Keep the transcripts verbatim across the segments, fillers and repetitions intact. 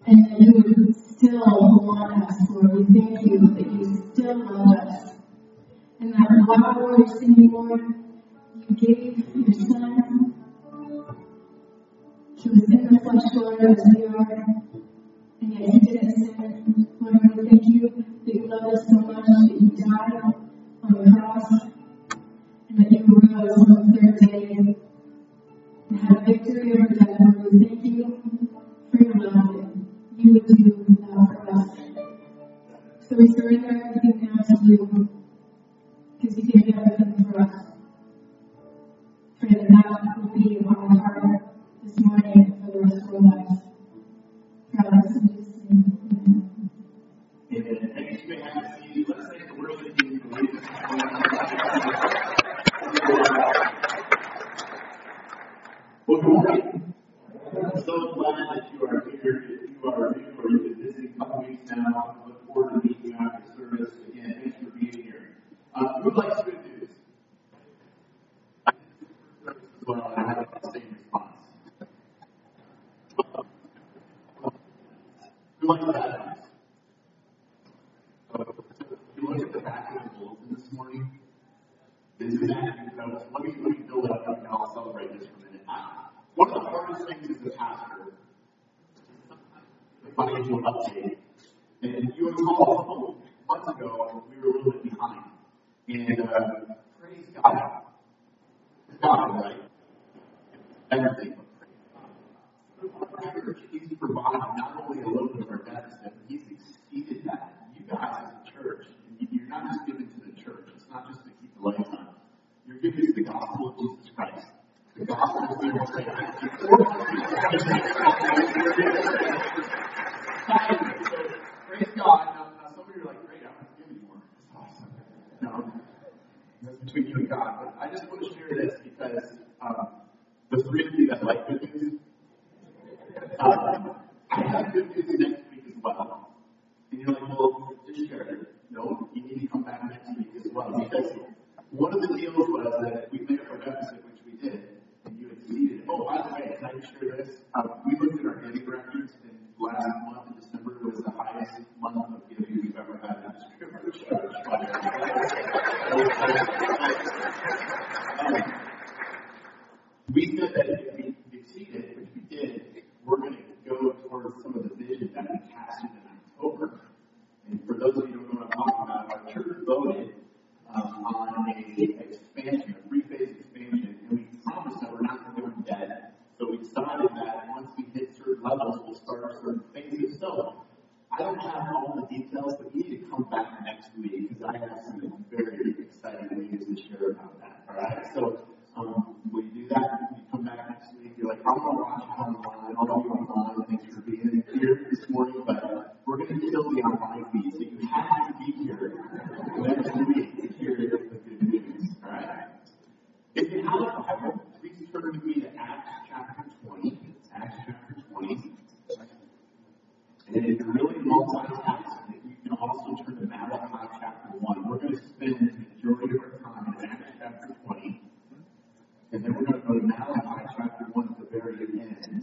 and that you would still want us, Lord. We thank you that you still love us. And that while we were singing, Lord, you gave your Son. He was in the flesh, Lord, as we are, and yet he didn't sin. Lord, we thank you that you love us so much that you died on the cross, and that you rose on the third day and had victory over death. Lord, we thank you for your love that you would do that for us. So we surrender everything now to you, because you gave everything for us. Pray that that will be our heart this morning and for the rest of our lives. God, in Jesus' name. Amen. Thanks for having us. Let's thank the worship team for leading us. Well, good morning. I'm so glad that you are here. If you are new or you've been visiting a couple weeks now, I look forward to meeting you after service. Again, thanks for being here. Uh, who would like some good news? Well, I have the same response. Who likes bad news? So, if you look at the back of the bulletin this morning, this is actually, let me, let me build up and I'll celebrate this for a minute. I, one of the hardest things as a pastor is the financial update. And you recall a couple months ago, we were a little bit behind. And uh, praise God. God, right? Everything. But praise God. Our church, He's provided not only a little bit of our deficit, but He's exceeded that. You guys as a church, you're not just giving to the church. It's not just to keep the lights on. You're giving to the gospel of Jesus Christ. The gospel is being proclaimed. So, praise God. Now, now, some of you are like, great, I don't have to give anymore. That's awesome. No, that's between you and God. But I just want to share this because um, the three of you that like good news, uh, I have good news next week as well. And you're like, well, just share it. No, you need to come back next week as well. Because one of the deals was that we made up our deficit, which we did, and you exceeded it. Oh, by the way, can I just share this? Uh, we looked at our giving records, and last month in December was the highest month of giving we've ever had in the history of our church. um, we said that if we exceeded, which we did, we're going to go towards some of the vision that we casted in October. And for those of you who don't know what I'm talking about, our church voted um, on a expansion, a three-phase expansion, and we promised that we're not going to go in debt. So we decided that once we hit certain levels, we'll start certain phases. So I don't have all the details, but you need to come back next week because I have some very exciting news to share about that. All right? So um, will you do that? You come back next week. You're like, I'm going to watch it online. All of you online. Thanks for being here this morning. But we're going to kill the online feed. So you have to be here next week to hear the good news. All right? If you have a Bible, please turn with me to Acts chapter twenty. Acts chapter twenty. And if you're really multitasking, you can also turn to Malachi chapter one. We're going to spend the majority of our time in Acts chapter twenty. And then we're going to go to Malachi chapter one at the very end.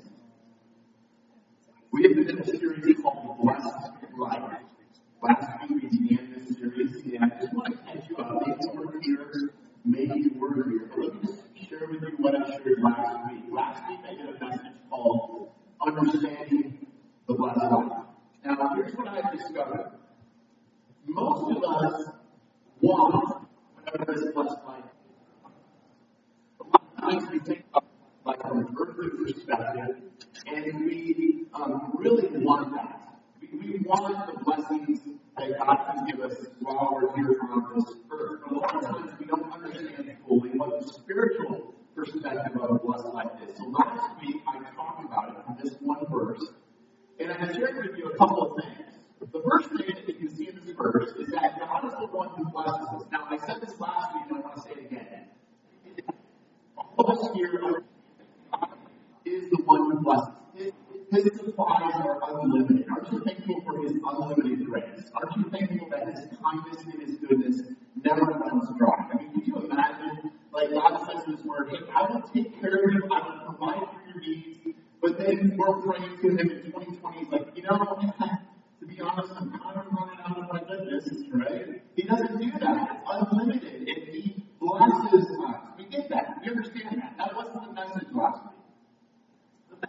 We have been in a series called Blessed Life. Last week we began this series, and I just want to catch you up. Maybe you were here, maybe you were here. But let me just share with you what I shared last week. Last week I did a message called Understanding the Blessed Life. Now, here's what I've discovered. Most of us want whatever this blessed life is. A lot of times we think about life from an earthly perspective, and we um, really want that. We, we want the blessings that God can give us while we're here on this earth. But a lot of times we don't understand fully what the spiritual perspective of a blessed life is. So last week I talked about it from this one verse, and I shared with you a couple of things. The first thing that you can see in this verse is that God is the one who blesses us. Now, I said this last week, and I want to say it again. All of us here, God is the one who blesses. His, his supplies are unlimited. Aren't you thankful for His unlimited grace? Aren't you thankful that His kindness and His goodness never runs dry? I mean, could you imagine, like God says in His Word, hey, I will take care of you, I will provide for your needs, but then we're praying to Him in twenty twenty, He's like, you you know, to be honest, I'm kind of running out of my goodness, right? He doesn't do that. It's unlimited, and he blesses us. We get that. We understand that. That wasn't the message last week.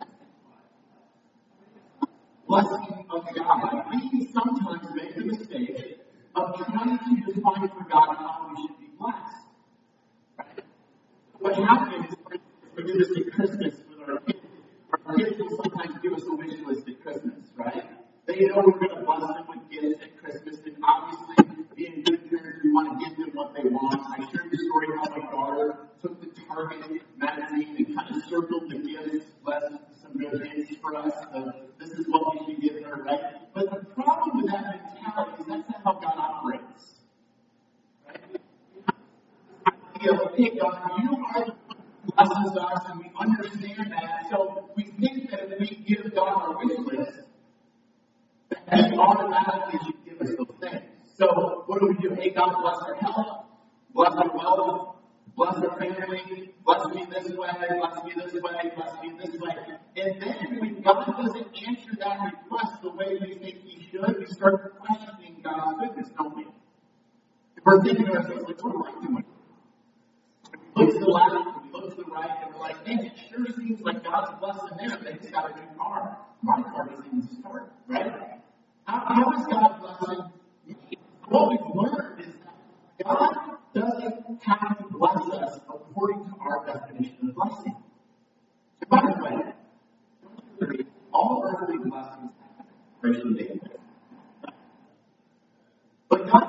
Blessing of God. We sometimes make the mistake of trying to define for God how we should be blessed. Right? What happens is we do this at Christmas with our kids. Our kids will sometimes give us a wish list at Christmas, right? They know we're going to bless them with gifts at Christmas, and obviously, being good parents, we want to give them what they want. I shared the story how my daughter took the Target magazine and kind of circled the gifts, blessed some good hints for us. Uh, this is what we should give her, right? But the problem with that mentality is that's not how God operates. Right? The idea of, hey, God, you are the one who blesses us, and we understand that. So we think that if we give God our wish list, that He automatically should give us those things. So what do we do? Hey, God, bless our health, bless our wealth, bless our family, bless me this way, bless me this way, bless me this way. And then when God doesn't answer that request the way we think He should, we start questioning God's goodness, don't we? We're thinking to ourselves, like, what am I doing? We look to the left, we look to the right, and we're like, man, it sure seems like God's blessing them. They just got a new car. My car doesn't even start, right? How, how is God blessing me? What we've learned is that God doesn't have to bless us according to our definition of blessing. And by the way, all earthly blessings have expiration dates. But God,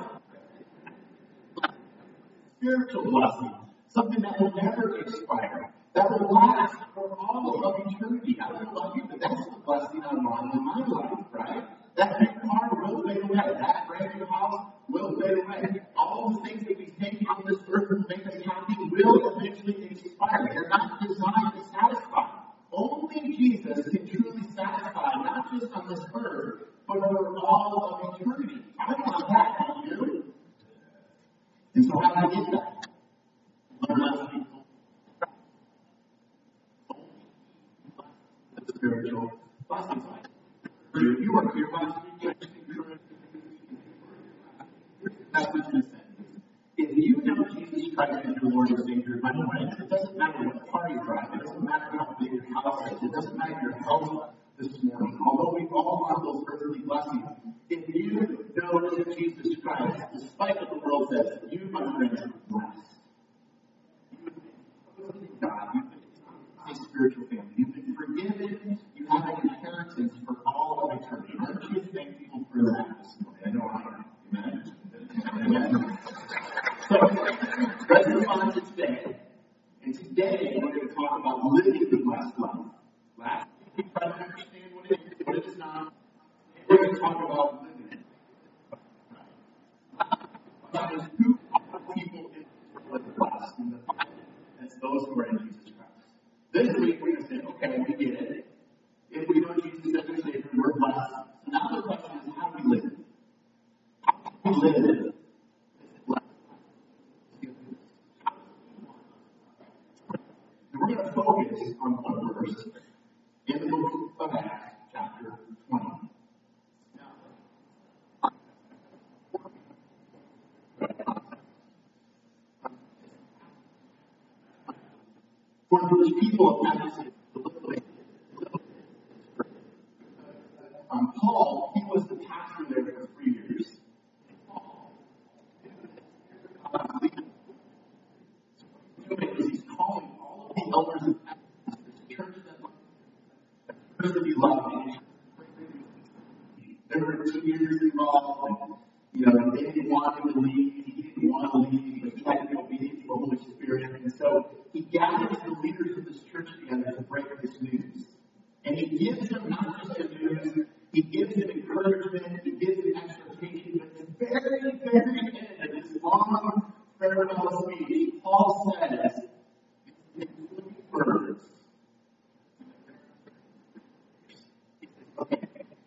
spiritual blessing, something that will never expire, that will last for all of eternity. I don't know about you, but that's the blessing I want in my life, right? That new car will fade away. That brand new house will fade away. All the things that we take on this earth that make us happy will eventually expire. They're not designed to satisfy. Only Jesus can truly satisfy, not just on this earth, but for all of eternity. I want that, don't you? And so how do I get that? Unless we the spiritual blessings. If you were here last week, I just encourage you. If you know Jesus Christ as your Lord and Savior, by the way, it doesn't matter what car you drive, it doesn't matter how big your house is, it doesn't matter your health this morning, although we all want those earthly blessings. If you know Jesus Christ, despite what the world says, you, my friends, are blessed. God, you've been a spiritual family, you've been forgiven, you have an inheritance for all of eternity. Aren't you thankful for that this morning? I know I am. Amen. Amen. So, let's move on to today. And today, we're going to talk about living the blessed life. Last week, we tried to understand what it is, what it is not. We're going to talk about living it. That is who are people in this world blessed in the Bible. That's those who are in Jesus Christ. This week, we're going to say, okay, we get it. If we know Jesus as our Savior, we're blessed. So now the question is, how do we live it? How do we live it? We're going to focus on one verse in the book of Acts, chapter twenty. For those people of Ephesus, um, Paul, he was the pastor there for three years. He's calling all of the elders of Ephesus, this church that church to be loved. There were two years involved, and you know, they didn't want him to leave. He didn't want to leave, but he had to be obedient to the Holy Spirit. And so he gathers the leaders of this church together to break this news. And he gives them not just the news, he gives them encouragement, he gives them exhortation. But at the very, very end of this long farewell speech, Paul says, in three words, okay.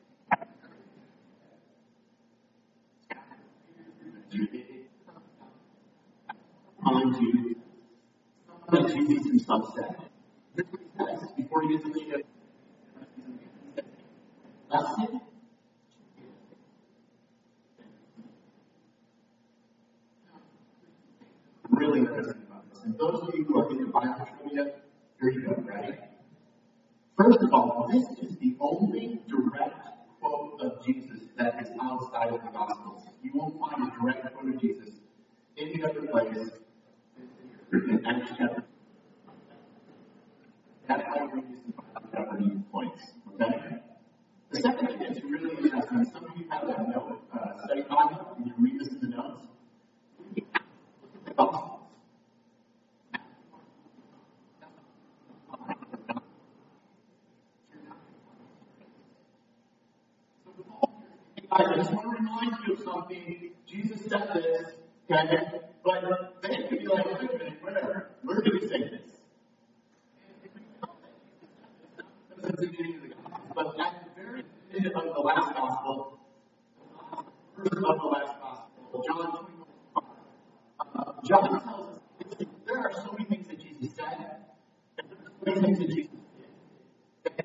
On to that Jesus himself said. This is what he says before he gets to the ship. Blessed Here you go, ready? First of all, this is the only direct quote of Jesus that is outside of the Gospels. You won't find a direct quote of Jesus any other place in Acts chapter. That's why we're using governing points. Okay? The second thing that's really interesting, some of you have that note, uh, study Bible, and you read this in the notes. The Gospels. I just want to remind you of something. Jesus said this, okay? But then you'd be like, wait a minute, whatever. Where did he say this? But at the very end of the last gospel, verse of the last gospel, John twenty-one, uh, John tells us there are so many things that Jesus said, and there are so many things that Jesus did.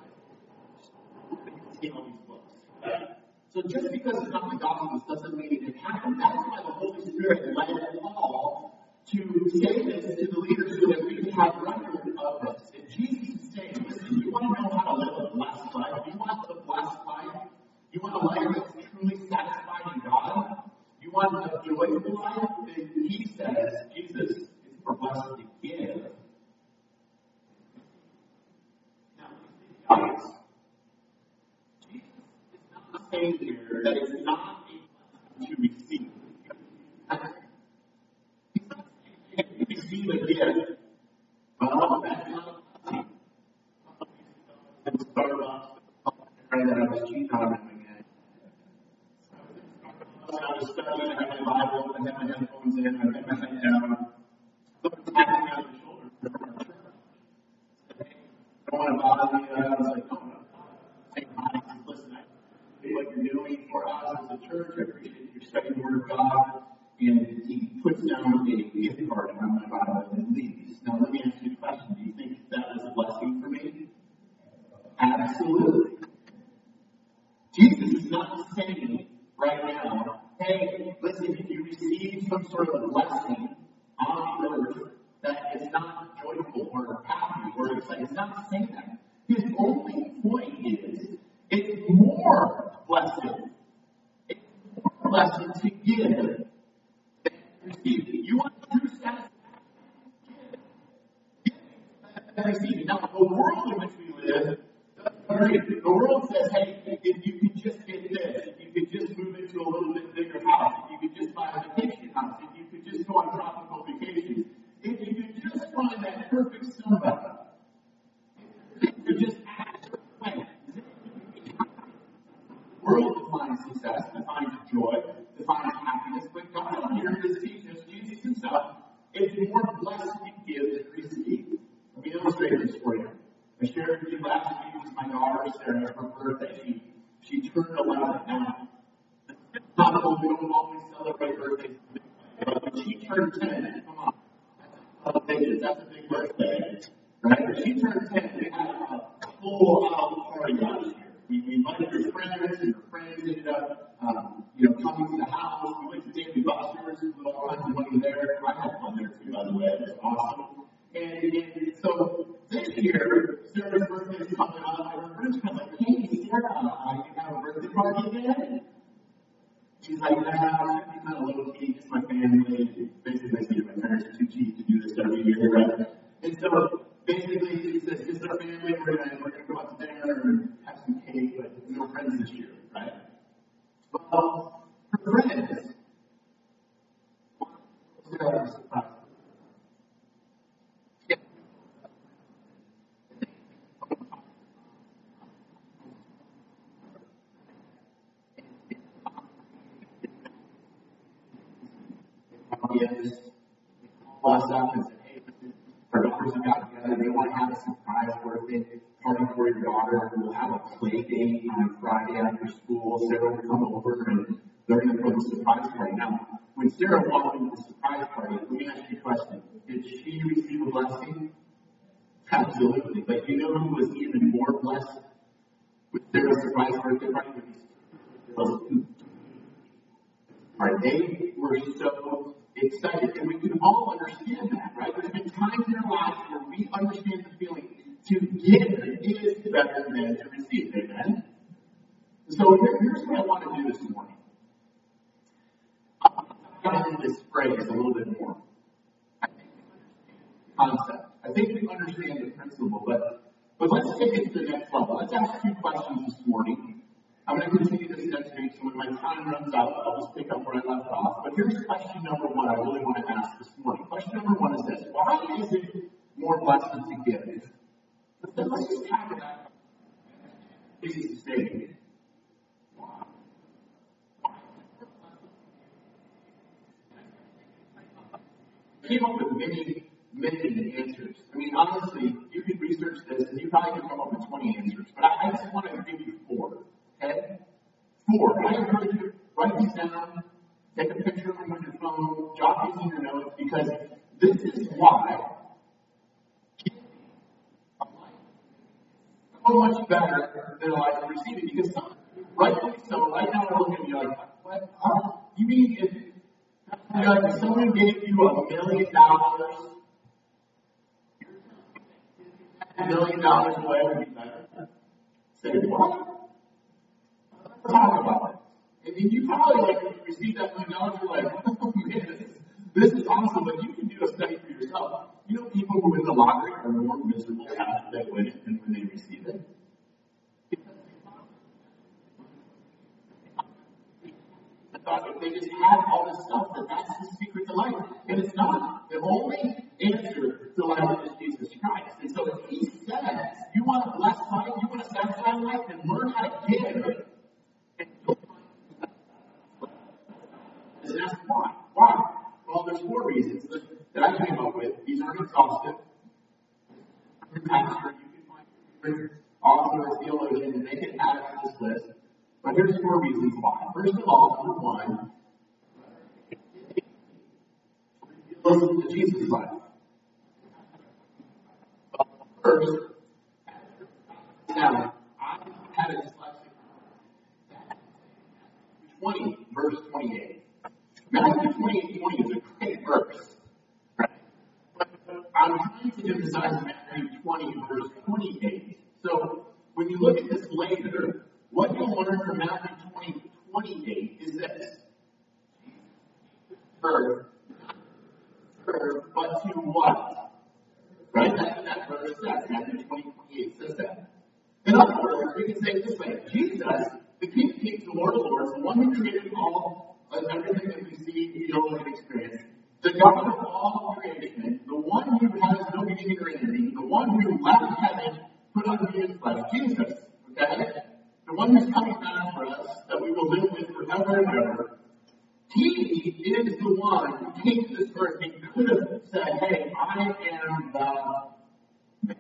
In all these books. So just because it's not in the Gospels doesn't mean it didn't happen. That's why the Holy Spirit led Paul to say this to the leaders so that we can have record of this. And Jesus is saying, listen, you want to know how to live a blessed life? You want the blessed life? You want a life that's truly satisfied in God? You want a joyful life? Then he says, Jesus is for blessed to give. Now, saying here that it's not a blessing to receive. He's not saying you receive a gift. Well, that's not a blessing. In Starbucks, that I was cheating on him again. I was studying, I had my Bible, I had my headphones in, I had my head down. Someone tapped me on the shoulder. I don't want to bother you. I was like, no, no. Say hi. Listen, I what you're doing for us as a church. I appreciate you studying the Word of God. And he puts down a gift card on my Bible and leaves. Now, let me ask you a question. Do you think that was a blessing for me? Absolutely. Jesus is not saying right now, hey, listen, if you receive some sort of a blessing on the earth that is not joyful or happy or exciting. It's not saying that. His only point is, it's more blessed. It's more blessed to give than to receive. You want true satisfaction? Give. Give and receive. Now, the world in which we live, the world says, hey, if you could just get this, if you could just move into a little bit bigger house, if you could just buy a vacation house, if you could just go on tropical vacations, if you could just find that perfect somebody, if you could just act a certain way. The world defines success, defines joy, defines happiness, but God here is teaching us, Jesus himself, it's more blessed to give than receive. Let me illustrate this for you. I shared with you last week with my daughter, Sarah, her birthday. She, she turned eleven. Now, not only we don't always celebrate birthdays, but when she turned ten, come on, that's a big, that's a big birthday, right? When she turned ten, we had a full-out party last year. We, we invited her friends, and her friends ended up, um, you know, coming to the house. We went to David Buster's, with all kinds of money there. I had fun there too, by the way. It was awesome. And, and so this year, Sarah's birthday is coming up, and her friends come like, hey, Sarah, uh, you have a birthday party again? She's like, nah, I'm kind of low key, just my family. Basically, I say my parents are too cheap to do this every year, right? And so basically, she says, just our family, we're going we're gonna go out to dinner and have some cake, but no friends this year, right? Well, her friends, Sarah was surprised. Is call us up and say, hey, our daughters have got together. They want to have a surprise birthday party for your daughter. We'll have a play date on Friday after school. Sarah will come over and they're going to throw the surprise party. Now, when Sarah walked into the surprise party, let me ask you a question. Did she receive a blessing? Absolutely. But you know who was even more blessed with Sarah's surprise birthday party? All right, they were so excited. And we can all understand that, right? There's been times in our lives where we understand the feeling to give is better than to receive. Amen? So here, here's what I want to do this morning. I'm going to this phrase a little bit more. I think we understand the concept. I think we understand the principle, but, but let's take it to the next level. Let's ask two questions this morning. I'm going to continue this next week, so when my time runs out, I'll just pick up where I left off. But here's question number one I really want to ask this morning. Question number one is this. Why is it more blessed to give? Let's, let's just talk about Jesus' name. I came up with many, many answers. I mean, honestly, you could research this and you probably could come up with twenty answers. But I, I just want to give you four. Okay? Four. I encourage you to write these down, take a picture of them with your phone, jot these in your notes, because this is why so much better than a life of receiving. Because some, rightfully so, right now we're looking at you like, what? Huh? You mean if, if someone gave you a million dollars, a million dollars away would be better? Say what? Talk about it. And then you probably, like, when you receive that million dollars, you're like, oh man, this is, this is awesome, but you can do a study for yourself. You know, people who win the lottery are more miserable after they win it than when they receive it. I thought if they just had all this stuff, that that's the secret to life. And it's not. The only answer to life is Jesus Christ. And so if he says, you want a blessed life, you want a satisfying life, then learn how to give. And that's why. Why? Well, there's four reasons that, that I came up with. These aren't exhaustive. Your pastor, you can find different author or theologian and they can add to this list. But here's four reasons why. First of all, number one, listen to Jesus' life. First, now, I had a dyslexic. twenty, verse twenty-eight. Matthew twenty-eight twenty is a great verse. Right? But I'm trying to emphasize Matthew twenty, verse twenty-eight. So when you look at this later, what you'll learn from Matthew twenty, twenty-eight is this. Earth, earth, but to what? Right? That's what that verse says. Matthew twenty, twenty-eight says that. In other words, we can say it this way. Jesus, the King of Kings, the Lord of Lords, the one who created all of everything that we see, feel, and experience, the God of all creation, the one who has no beginning or ending, the one who left heaven, put on human flesh, Jesus, okay? The one who's coming back for us, that we will live with forever and ever. He is the one who came to this earth and could have said, hey, I am the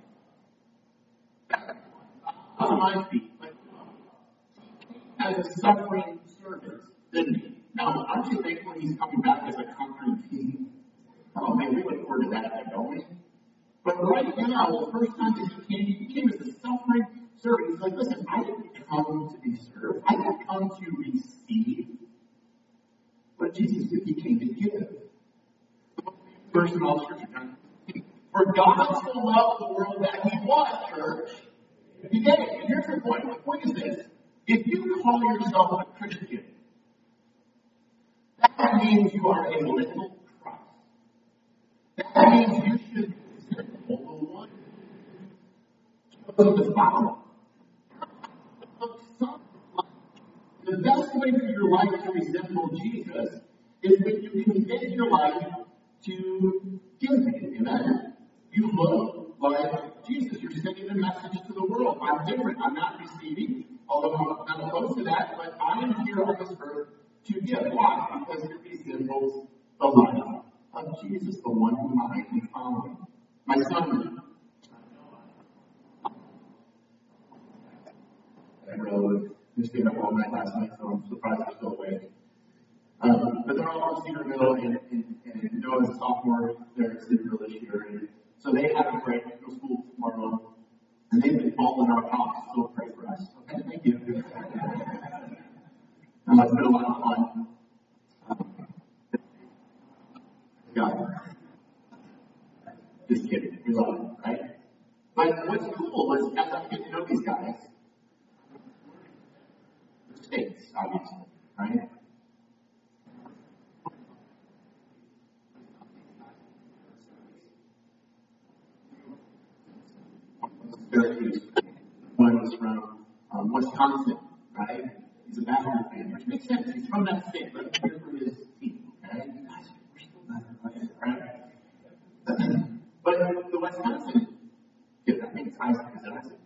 on my feet. But he came as a suffering servant, didn't he? Now, aren't you thankful he's coming back as a conquering king? Oh man, we look forward to that, don't we? But right now, the first time that he came, he came as a suffering servant. He's like, listen, I didn't come to be served. I didn't come to receive. But Jesus did, he came to give. Verse in all scripture. For God so loved the world that he what, church? He gave. And here's your point. The point is this. If you call yourself a Christian, that means you are a little Christ. That means you should resemble the one who the Father. The best way for your life to resemble Jesus is when you commit your life to giving. Amen? You look like Jesus. You're sending a message to the world. I'm different. I'm not receiving, although I'm not opposed to that, but I am here on this earth to give. Why? Because it resembles the life of Jesus, the one whom I am following. My son, I really just stayed up all night last night, so I'm surprised they're still awake. Um, but they're all from Cedar Middle, and, and, and Noah's a sophomore there at Cedar Middle this year. And so they have a break, go to school tomorrow, and they've been following our house, so pray for us. Okay, thank you. Um, it's been a lot of fun. Um, But what's cool is as I get to know these guys, mistakes, obviously, right? One was from um, Wisconsin, right? He's a Badger fan, which makes sense. He's from that state, right? Here for his team, okay? You guys, we're still Badger players, right? But the Wisconsin kid, I think it's Isaac, is it Isaac?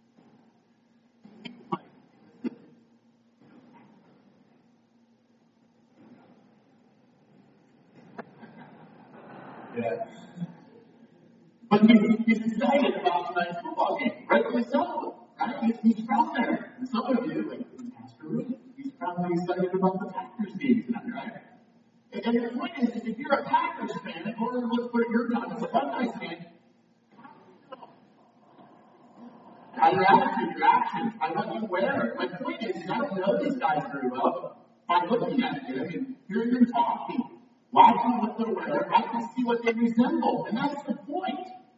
Yeah. But he's, he's excited about tonight's football game, rightfully so, right? He's, he's from there. And some of you, like Pastor Ruth, he's probably excited about the Packers game tonight, right? And, and the point is, if you're a Packers fan, or let's put it your time as a Buckeyes fan, by your attitude, your actions, by what you wear. My point is, I don't know these guys very well. By looking at them and hearing them talking, watching what they're wearing, I can see what they resemble. And that's the point.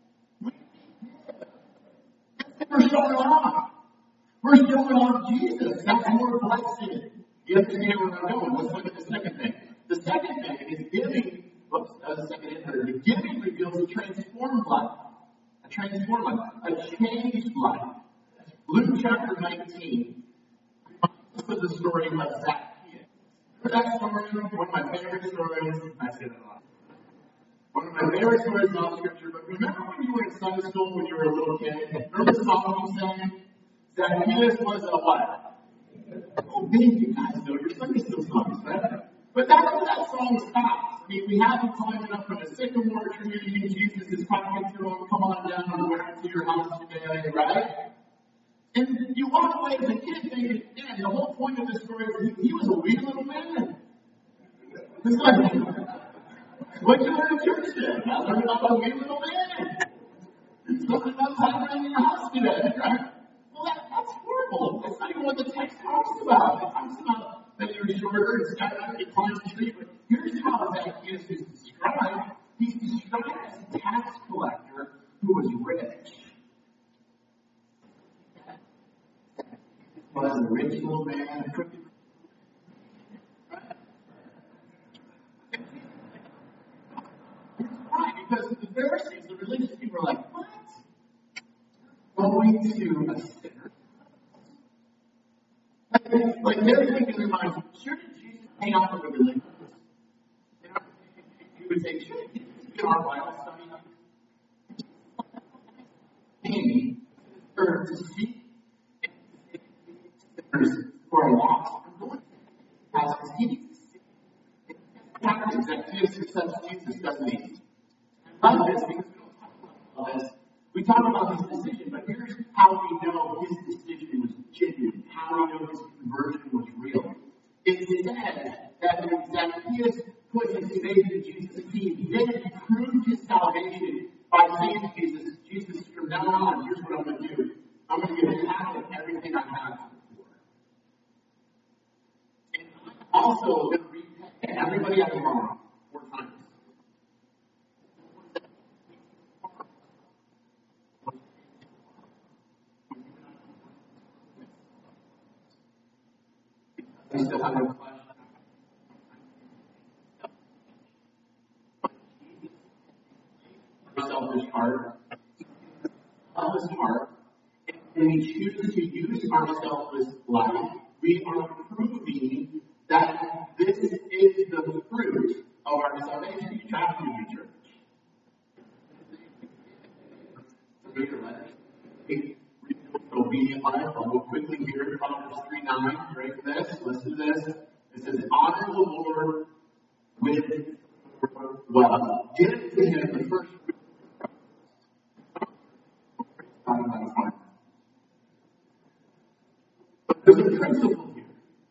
We're showing off. We're showing off Jesus. That's more blessed. You understand where I'm going? Let's look at the second thing. The second thing is giving. Whoops, that was the second input. The giving reveals a transformed life. A transformed life. A changed life. Luke chapter nineteen. This was the story of Zacchaeus. Remember that story? One of my favorite stories. I say that a lot. One of my favorite stories in all Scripture. But remember when you were in Sunday school when you were a little kid? Remember the song you sang? Zacchaeus was a what? Oh, man, you guys know your Sunday school songs, right? But that's where that song stops. I mean, we have him climbing up in a sycamore tree, and Jesus is talking to him, come on down, I'm going to your house today, right? And you walk away as a kid thinking, man, the whole point of this story is he, he was a wee little man. It's like, what you learn in church today? I learned about a wee little man. It's something about climbing in your house today, right? Well, that, that's horrible. That's not even what the text talks about. It talks about that you're shorter and skydiving and climbing the tree. But here's how Zacchaeus is described. He's described as a tax collector who was rich. Was a rich little man, a crooked. Why? Because the Pharisees, the religious people, are like, what? Going to a sinner? Like, like they're thinking in their minds, sure did Jesus hang out with the religious? You know, you would say, sure did Jesus get our Bible study? King, or to see sinners who are lost, are going to ask us, he needs to see. Happens that Jesus accepts Jesus, doesn't he? I love this because we don't talk about this. We talk about his decision, but here's how we know his decision was genuine, how we know his conversion was real. It said that when Zacchaeus put his faith in Jesus, he then proved his salvation by saying to Jesus, Jesus, from now on, here's what I'm going to do. I'm going to give half of everything I have to the poor. And I'm also going to repay everybody I wrong four times. We still have no question. Selfish heart. Selfish heart. When we choose to use our selfless life, we are proving that this is the fruit of our salvation. You have to be church. Read your letters. Read obedient life. I'll go quickly here. Proverbs three nine. Ready for this? Listen to this. It says, honor the Lord with wealth. Give to him the first fruit. But there's a principle here.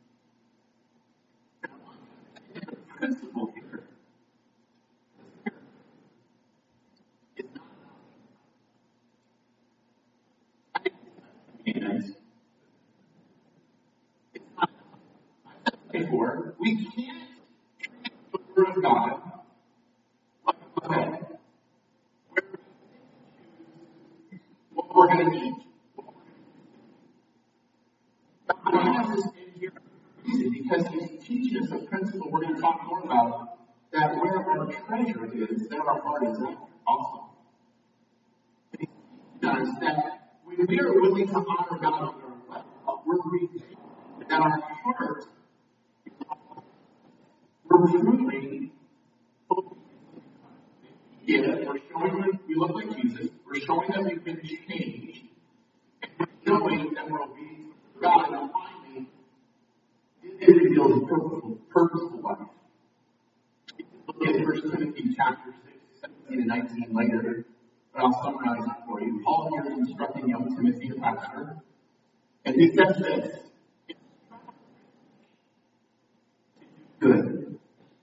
There's a principle here. It's not. And it's not. Before, we can't treat the Word of God like a buffet. we're going to eat. God has this in here because he's teaching us a principle we're going to talk more about, that where our treasure is, there our heart is at also. He does that when we are willing to honor God with our life, we're reaching that our heart, we're truly, yeah, we're showing them we look like Jesus, we're showing them we've been changed, and we're showing that we're obedient to God, and finally, it reveals a purposeful, purposeful life. Look at First Timothy chapter six, seventeen and nineteen later, but I'll summarize it for you. Paul here is instructing young Timothy, a pastor, and he says this: good.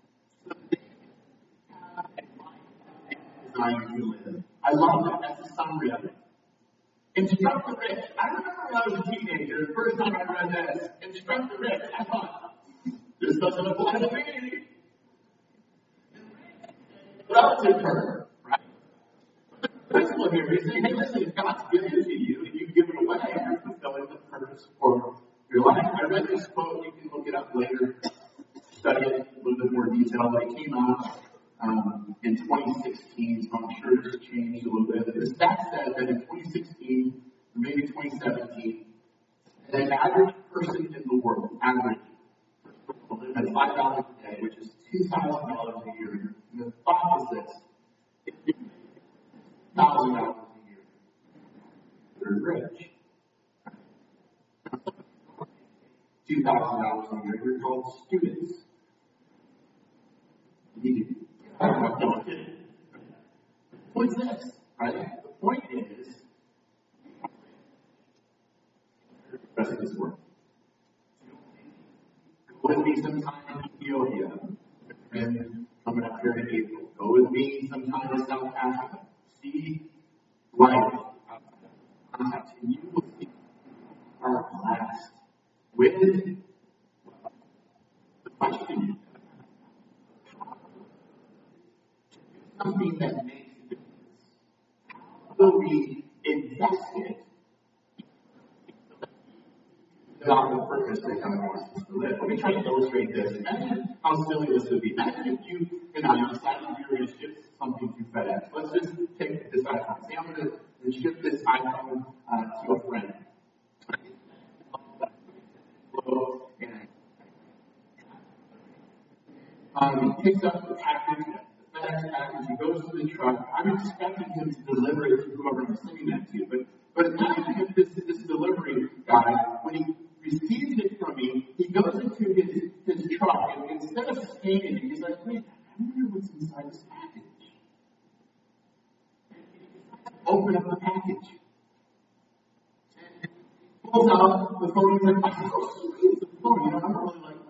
Design to live. I love that. That's a summary of it. Instruct the rich. I remember when I was a teenager, the first time I read this, instruct the rich. I thought, this doesn't apply to me. Relative term, right? The principle here is saying, hey, listen, if God's given it to you and you give it away, you're fulfilling the purpose for your life. I read this quote, you can look it up later, study it in a little bit more detail, but it came out um, in twenty sixteen, so I'm sure it's changed a little bit. But the stat says that in twenty sixteen, or maybe twenty seventeen, an average person in the world, average, will live at five dollars a day, which is two thousand dollars a year. And the thought is this: two thousand dollars a year. You're rich. two thousand dollars a year. You're called students. You, no, I'm kidding. The point is this, right? The point is, the rest of this work. Go with me sometime in Ethiopia, and coming up here in April. Go with me sometime in South Africa. See life. And you will see our blessed with the question. Something that makes a difference. How will we invest it God the purpose that God wants us to live? Let me try to illustrate this. Imagine how silly this would be. Imagine if you and I decided we were going to ship something to FedEx. Let's just take this iPhone. Say I'm going to ship this iPhone uh, to a friend. Um, he picks up the package, the FedEx package, he goes to the truck. I'm expecting him to deliver it to whoever I'm sending that to. But but imagine if this, this delivery guy, when he receives it from me, he goes into his, his truck, and instead of scanning it, he's like, wait, I wonder what's inside this package. Open up the package. And he pulls out the phone, he's like, I so sweet, it's the phone. You know, I'm really like,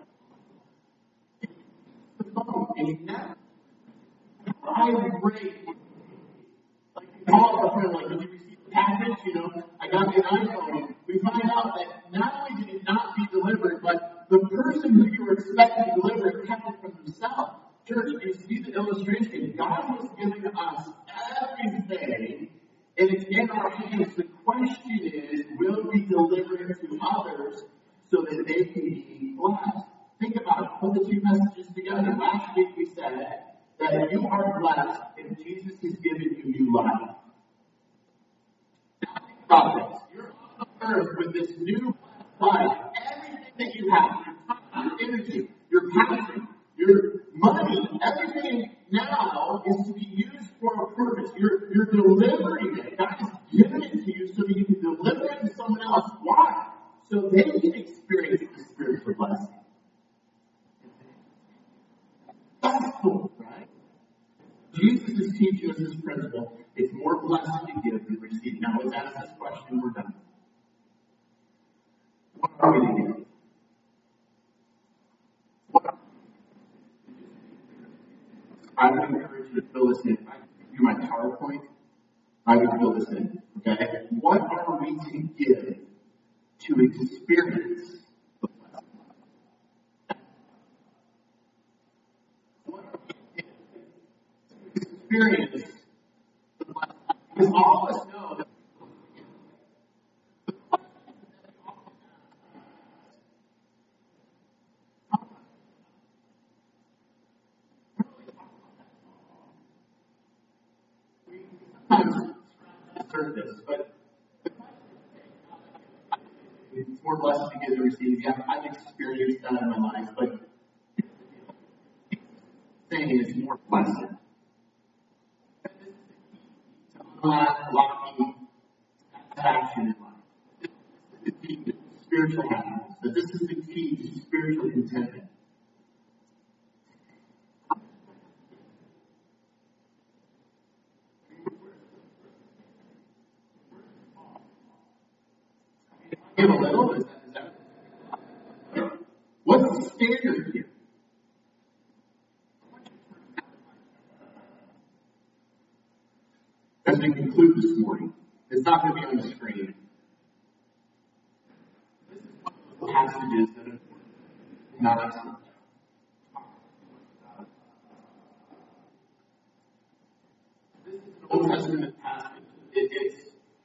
and he never vibrate. Like, you call up a friend, like, did you receive the package? You know, I got the iPhone. We find out that not only did it not be delivered, but the person who you were expecting to deliver it kept it from themselves. Church, you see the illustration. God has given us everything, and it's in our hands. The question is, will we deliver it to others so that they can be blessed? Think about it. Put the two messages together. Last week we said that you are blessed if Jesus has given you new life. Now think about this. You're on the earth with this new life. Everything that you have, your time, your energy, your passion, your money, everything now is to be used for a purpose. You're, you're delivering it. God has given it to you so that you can deliver it to someone else. Why? So they can experience the spiritual blessing. That's cool, right? Jesus is teaching us this principle. It's more blessed to give than receive. Now let's ask this question, we're done. What are we to give? What? I would encourage you to fill this in. I give you my PowerPoint. I would fill this in. Okay? What are we to give to experience the blessing? Experience the blessing. Because all of us know that this, but it's more blessed to give than receive. Yeah, I've experienced that in my life, but saying it's more blessed. Unlocking satisfaction in life. This is the key to spiritual happiness. That this is the key to spiritual contentment. Give a little. Is that, is that what's the standard here? As we conclude this morning, it's not going to be on the screen. This is one of the passages that are not. This is an Old Testament passage. It, it's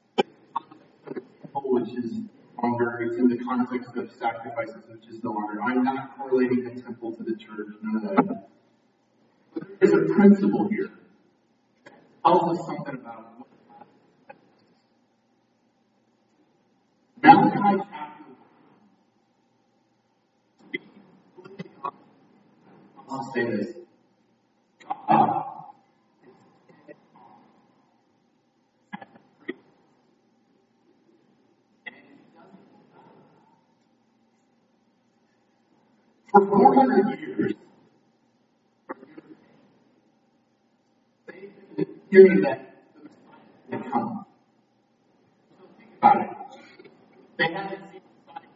which is longer. It's in the context of sacrifices, which is no longer. I'm not correlating the temple to the church. None of that. But there's a principle here. Tells us something about what Malachi chapter one. I'll say this. God for four hundred years, hearing that the Messiah had come. So think about it. They haven't seen the Messiah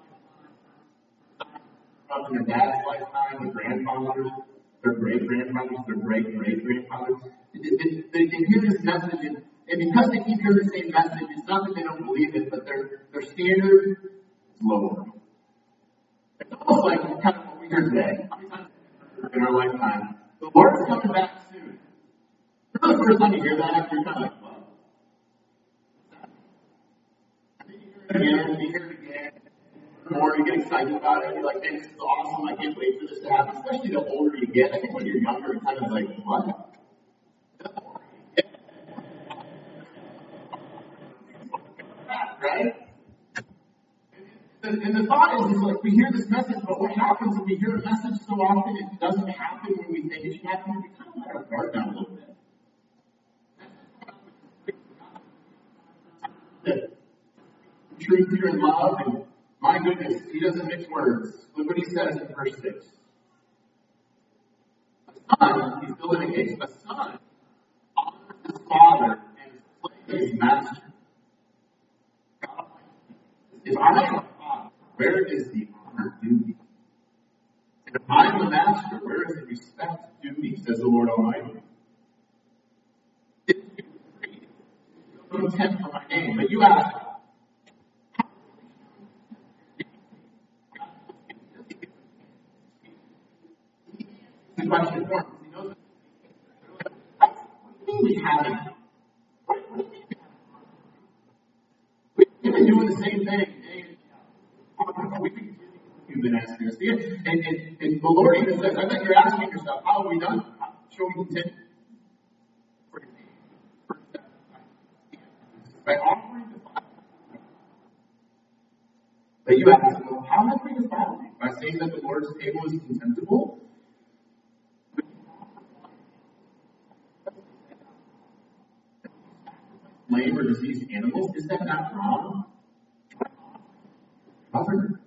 come in their dad's lifetime, their grandfathers, their great grandfathers, their great great grandfathers. They, they, they, they hear this message, and, and because they keep hearing the same message, it's not that they don't believe it, but their their standard is lower. It's almost like kind of what we hear today. How many times in our lifetime, the Lord's coming back soon. The first time you hear that, you're kind of like, what? And then you hear it again, and you hear it again, more, you get excited about it, you're like, man, this is awesome, I can't wait for this to happen, especially the older you get. I think when you're younger, you're kind of like, what? Right? And, and the thought is, is like, we hear this message, but what happens when we hear a message so often, it doesn't happen when we think it should happen, we kind of let our guard down a little bit. Truth here in love, and my goodness, he doesn't mix words. Look what he says in verse six. A son, he's still in the case, a son honors his father and his slave his master. If I am a father, where is the honor due me? And if I am a master, where is the respect due me, says the Lord Almighty. It's contempt for my name, but you ask, the question for him. He knows what do you mean we haven't? What do you mean we haven't? We've been doing the same thing. We've been you've been asking us. And, and, and the Lord even says, I bet you're asking yourself, how have we done? Show me content. By offering the Bible. But you ask, well, how have we defiled you? By saying that the Lord's table is contemptible? Lame or diseased animals, is that not wrong? Father?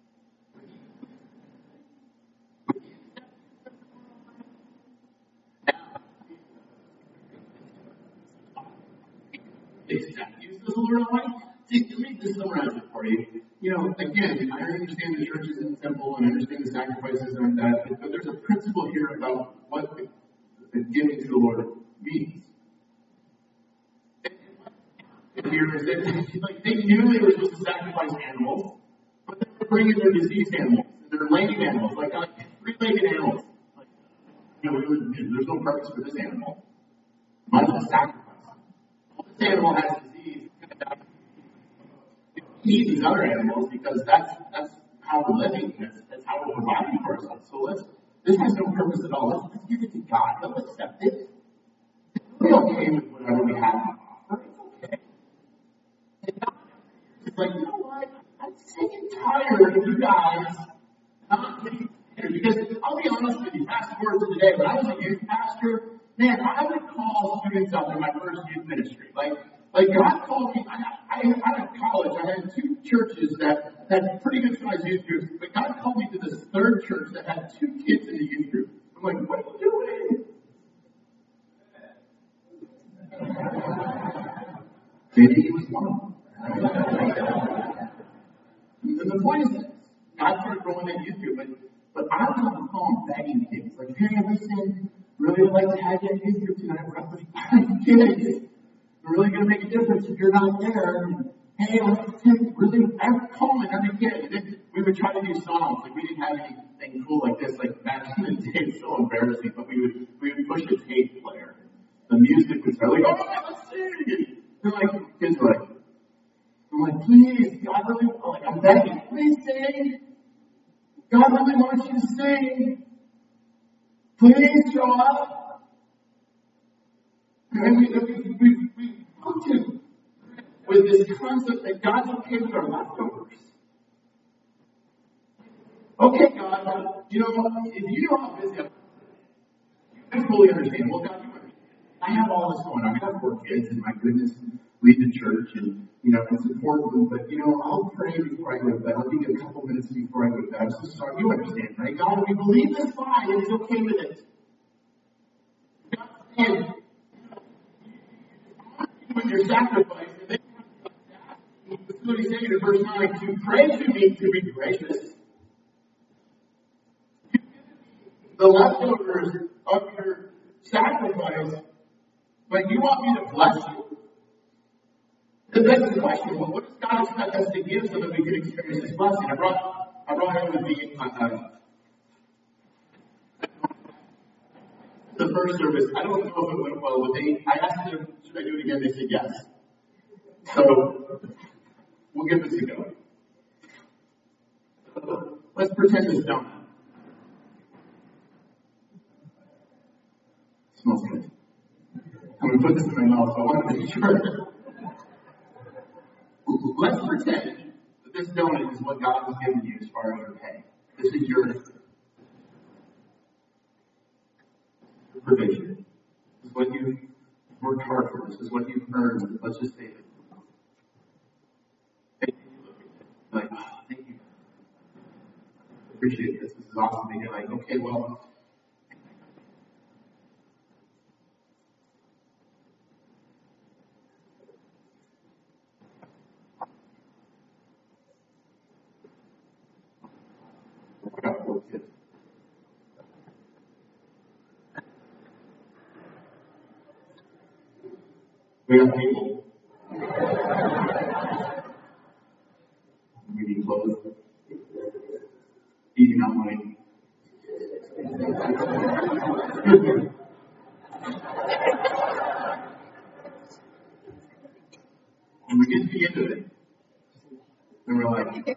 Use the Lord Almighty. See, let me just summarize it for you. You know, again, I understand the church is in the temple and I understand the sacrifices and that, but there's a principle here about what the, the giving to the Lord means. Here is that like, they knew they were supposed to sacrifice animals, but they were bringing their diseased animals, their lame animals, like uh, three-legged animals. Like, you know, there's no purpose for this animal. Might as well sacrifice. This animal has disease. We need these other animals because that's that's how we're living. That's, that's how we're providing for ourselves. So let's. This has no purpose at all. Let's, let's give it to God. Let's accept it. We're okay with whatever we have to offer. It's okay. like, you know what? I'm sick and tired of you guys not getting together. Because I'll be honest with you, fast forward to today, when I was a youth pastor, man, I would call students up in my first youth ministry. Like, like God called me. I, I, I had college. I had two churches that had pretty good sized youth groups, but God called me to this third church that had two kids in the youth group. I'm like, what are you doing? Maybe he was one of them. And the point is, God started growing that youth group, but, but I was on the phone begging kids, like, hey, listen, really would like to have you in youth group tonight. We're up with five kids. We're really going to make a difference if you're not there. And, hey, let's take really, I'm calling every kid. And then we would try to do songs. Like, we didn't have anything cool like this. Like, back in the day, it's so embarrassing, but we would, we would push a tape player. The music would start, like, oh, let's sing. And like, kids were like, I'm like, please, God really, like, I'm begging, please sing. God really wants you to sing. Please show up. And we, we, we, we come to with this concept that God's okay with our leftovers. Okay, God, you know, if you know how busy I'm, I fully understand. Well, God, you understand. I have all this going on. I have four kids, and my goodness, lead the church, and, you know, it's important, but, you know, I'll pray before I go to bed. I'll give you a couple minutes before I go to bed. I'm so sorry. You understand, right? God, if we believe this fine, and He's okay with it. God's saying, with your sacrifice, and then this is what He's saying in verse nine, to pray to me to be gracious. The leftovers of your sacrifice, but you want me to bless you? Then that's the question. Well, what does God expect us to give so that we can experience His blessing? I brought, I brought it with me uh, the first service. I don't know if it went well, but they, I asked them, should I do it again? They said yes. So we'll give this a go. So, let's pretend this donut. Smells good. I'm going to put this in my mouth, so I want to make sure. Let's pretend that this donut is what God has given you as far as your pay. This is your provision. This is what you've worked hard for. This is what you've earned. Let's just say that. Like, oh, thank you. I appreciate this. This is awesome. And you're like, okay, well, we have people. We need clothes. Eating out money. And we get to the end of it. And we're like,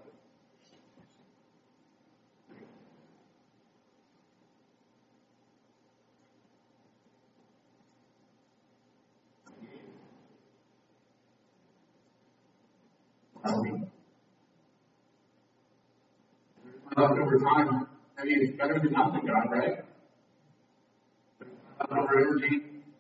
over time, I mean, it's better than nothing, God, right? Over energy.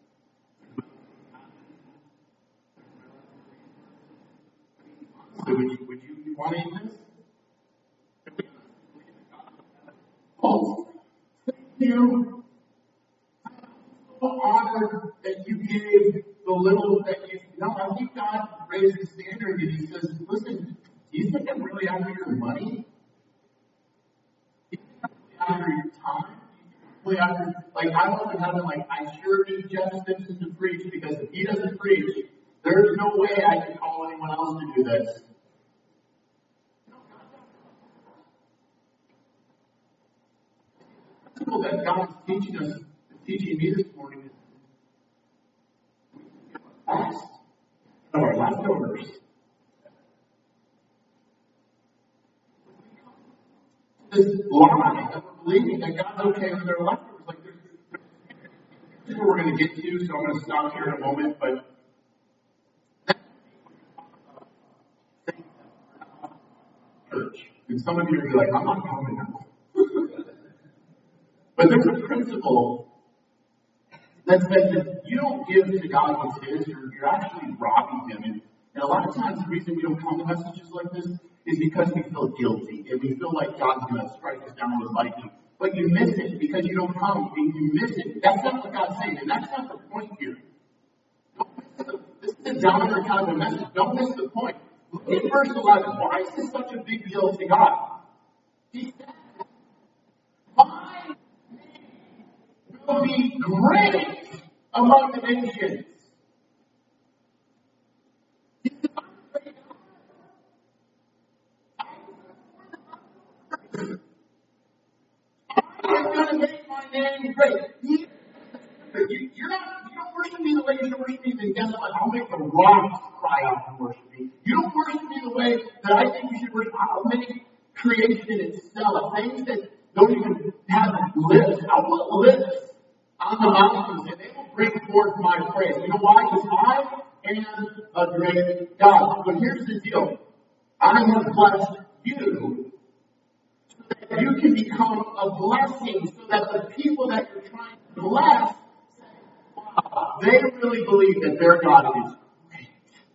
So would you, would you want to eat this? Oh, thank you. I'm so honored that you gave the little that you. No, I think God raised the standard and He says, listen, do you think I'm really after your money? After your time, really after, like I was in heaven, like I sure need Jeff Simpson to preach because if he doesn't preach, there's no way I can call anyone else to do this. The principle that God is teaching us, teaching me this morning is best of our leftovers. This lie that we're believing that God's okay with their leftovers. Like there's, there's where we're going to get to, so I'm going to stop here in a moment. But And some of you are like, I'm not coming now. But there's a principle that says that you don't give to God what's his, you're, you're actually robbing him. And, and a lot of times the reason we don't come to messages like this is because we feel guilty and we feel like God's going to strike us down with lightning. But you miss it because you don't come and you miss it. That's not what God's saying, and that's not the point here. Don't miss the, this is a downer kind of a message. Don't miss the point. Look at verse eleven. Why is this such a big deal to God? He said, my name will be great among the nations. He said, I'm a great God. I'm going to make my name great. You, you're not, you don't worship me the way you should worship me, then guess what? I'll make the rocks cry out and worship me. You don't worship me the way that I think you should worship. I'll make creation itself, things that don't even have lips. I'll put lips on the mountains and they will bring forth my praise. You know why? Because I am a great God. But here's the deal. I have blessed you so that you can become a blessing, so that the people that you're trying to bless, wow, they really believe that their God is great.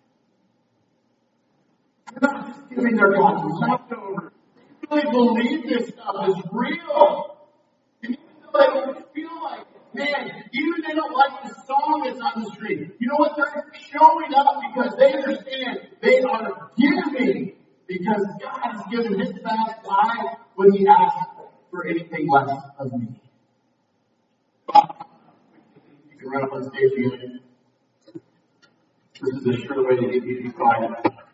They're not just giving their God leftovers. They really believe this stuff is real. And even though they don't feel like it, man, even they don't like the song that's on the street, you know what? They're showing up because they understand they are giving because God has given his best life when he asks for anything less of me. You can run up on stage again. This is a sure way to get you to be quiet.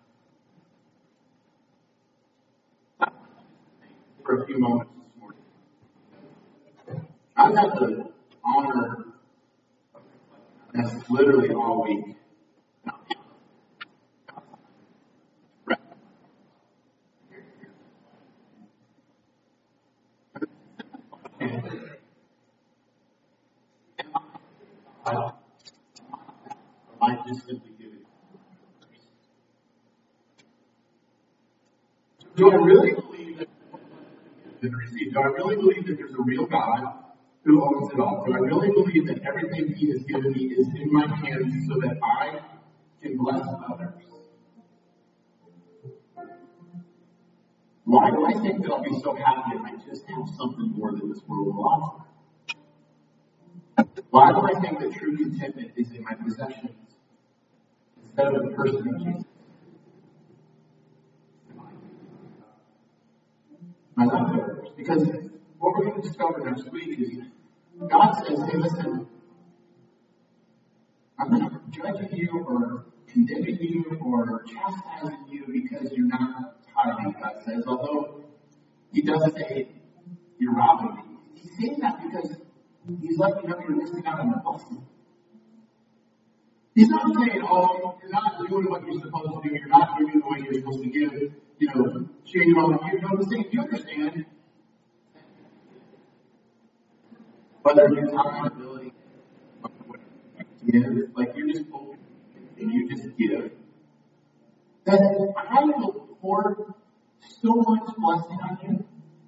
For a few moments this morning. I've had the honor of this literally all week. I just simply give it. Do I really believe that been received? Do I really believe that there's a real God who owns it all? Do I really believe that everything he has given me is in my hands so that I can bless others? Why do I think that I'll be so happy if I just have something more than this world will offer? Why do I think that true contentment is in my possessions instead of the person of Jesus? My leftovers. Because what we're going to discover next week is God says, hey, listen, I'm not judging you or condemning you or chastising you because you're not tithing, God says. Although he does say you're robbing me. He's saying that because he's letting you know you're missing out on the blessing. He's not saying, oh, you're not doing what you're supposed to do. You're not giving the way you're supposed to give. You know, shame on you. No, he's saying, you understand. Whether your time, ability, give, like you're just open and you just give. That I will pour so much blessing on you.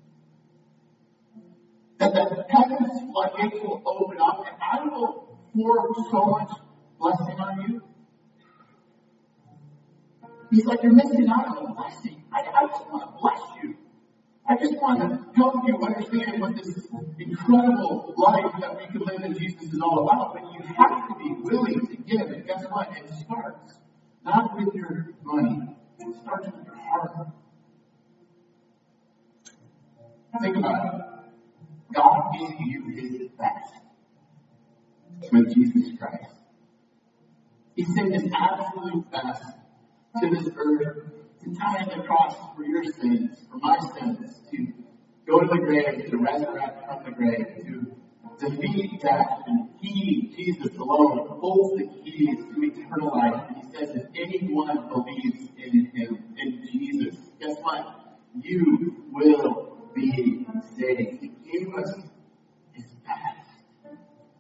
That the heavens floodgates will open up and I will pour so much blessing on you. He's like, you're missing out on a blessing. I, I just want to bless you. I just want to help you understand what this incredible life that we can live in Jesus is all about. But you have to be willing to give. And guess what? It starts not with your money. It starts with your heart. Think about it. God gave you his best with Jesus Christ. He sent his absolute best to this earth to die on the cross for your sins, for my sins, to go to the grave, to resurrect from the grave, to defeat death. And he, Jesus alone, holds the keys to eternal life. And he says, if anyone believes in him, in Jesus, guess what? You will be saved. He gave us his best.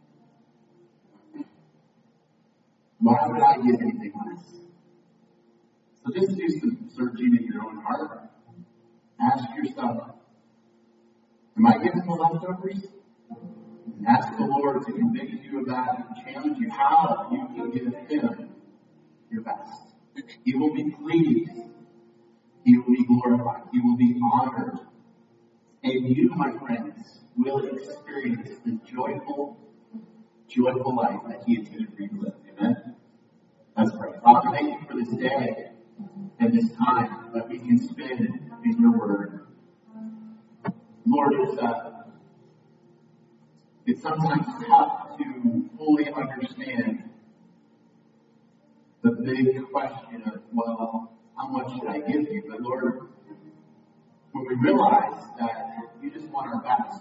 Why would I give anything less? So just do some searching in your own heart. Ask yourself, am I giving the leftovers? And ask the Lord to convict you of that and challenge you how you can give Him your best. He will be pleased. He will be glorified. He will be honored. And you, my friends, will experience the joyful, joyful life that He intended for you to live. Amen? Let's pray. Father, thank you for this day and this time that we can spend in your word. Lord, it's, uh, it's sometimes tough to fully understand the big question of, well, how much should I give you? But Lord, when we realize that you just want our best,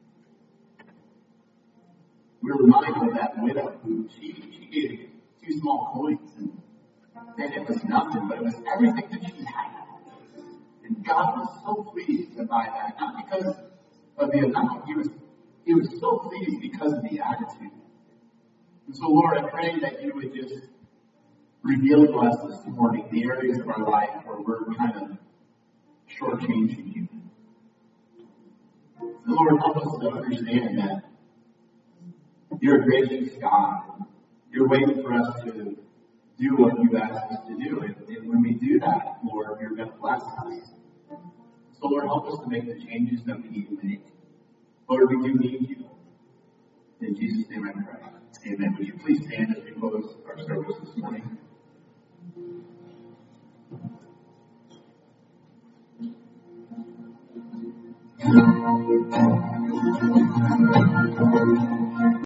we're reminded of that widow who she, she gave two small coins, and, and it was nothing, but it was everything that she had. And God was so pleased by that, not because of the amount. He was, he was so pleased because of the attitude. And so, Lord, I pray that you would just reveal to us this morning the areas of our life where we're kind of shortchanging you. And Lord, help us to understand that you're a gracious God. You're waiting for us to do what you asked us to do. And, and when we do that, Lord, you're going to bless us. So, Lord, help us to make the changes that we need to make. Lord, we do need you. In Jesus' name I pray. Amen. Would you please stand as we close our service this morning?